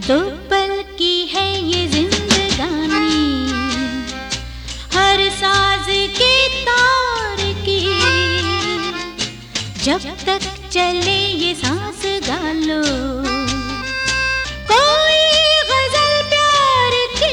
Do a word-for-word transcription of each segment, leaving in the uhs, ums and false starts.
दो पल की है ये जिंदगानी, हर साज के तार की, जब तक चले ये सांस गालो कोई गजल प्यार की।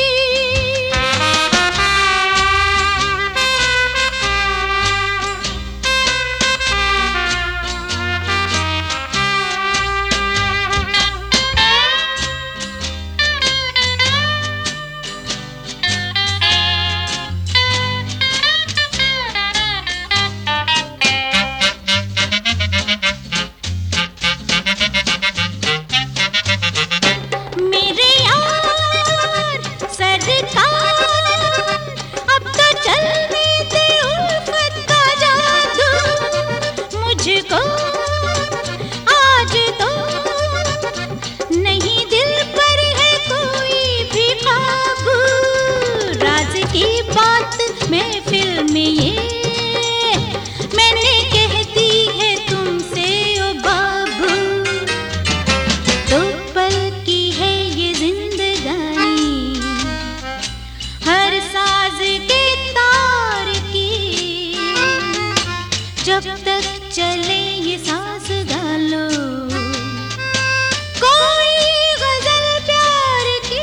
आज तो नहीं दिल पर है कोई भी काबू, राज की बात महफिल में ये मैंने कह दी है तुमसे ओ बाबू। दो पल की है ये जिंदगानी, हर साज के तार की, जब तक चले ये सांस गालो कोई गजल प्यार की।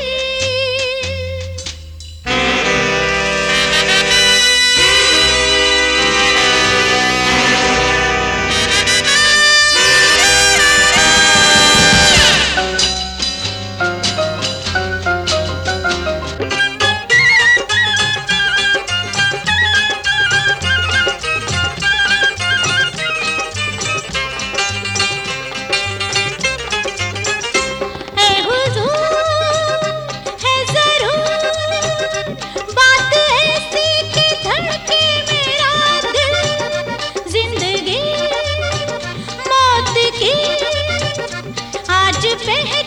आज